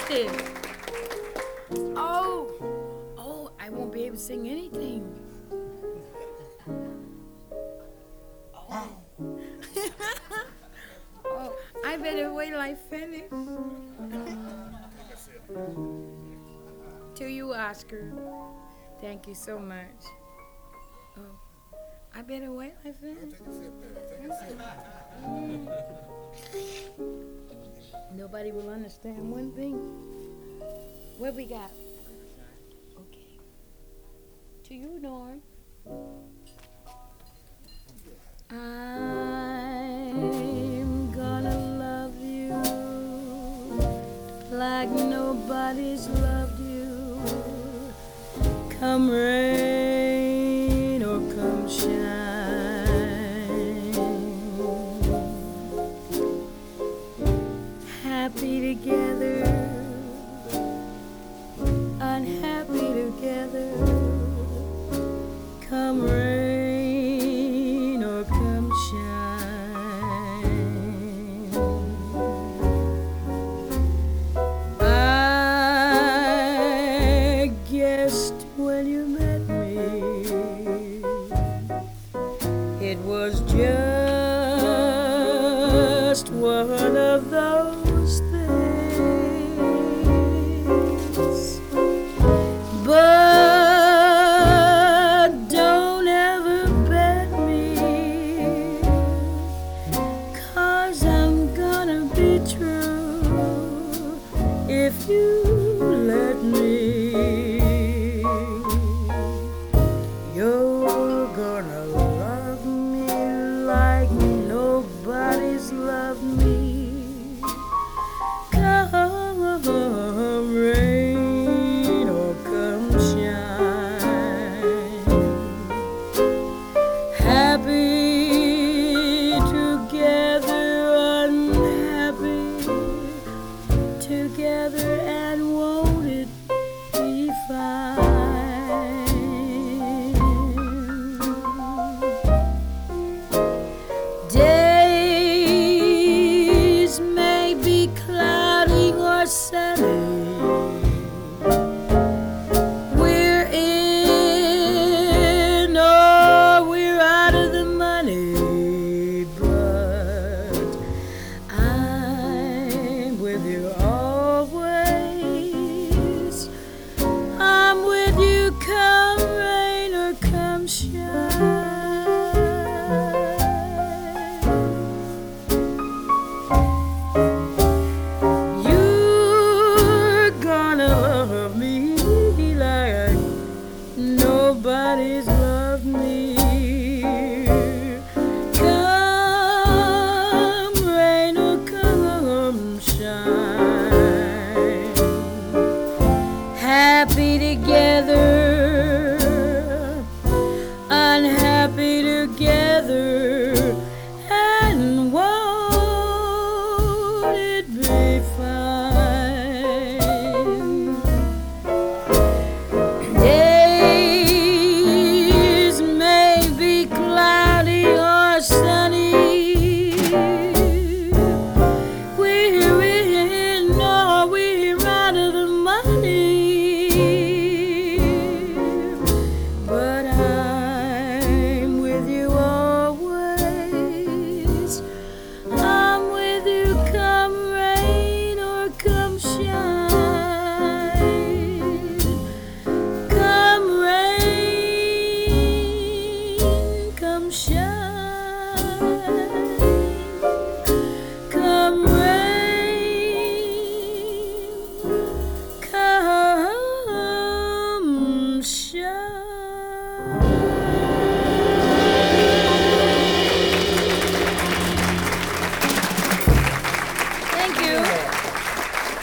this? Oh, I won't be able to sing anything. Oh, oh, I better wait till I finish. To you, Oscar. Thank you so much. Oh, I better wait till I finish. Nobody will understand one thing. What we got? Okay. To you, Norm. I'm gonna love you like nobody's loved you. Come rain or come shine. Happy together, unhappy together. Come rain or come shine. I guessed when you met me, it was just one of those things. But don't ever bet me, 'cause I'm gonna be true if you let me. You're gonna love me like nobody's loved me. Come rain or come shine. Happy together, unhappy together, and won't it be fine? Days may be cloudy or sunny. We're in or we're out of the money, but I'm with you always. I'm with you, come rain or come shine. You're gonna love me like nobody's loved me. Come rain or come shine.